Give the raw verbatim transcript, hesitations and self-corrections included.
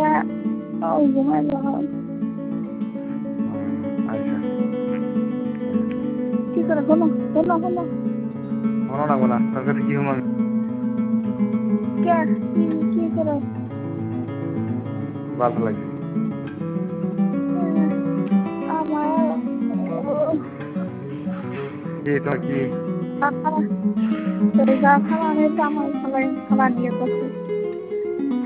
ঘুমাইয়া ও ঘুমাই যখন আচ্ছা কি করে হলো হলো হলো মনে লাগবো না তোর কাছে কি হুম কে কি কি করে ভালো লাগছে আমার কি তোমার কি খালা খালা নেই তো আমার খালা খালা নিয়ে করছে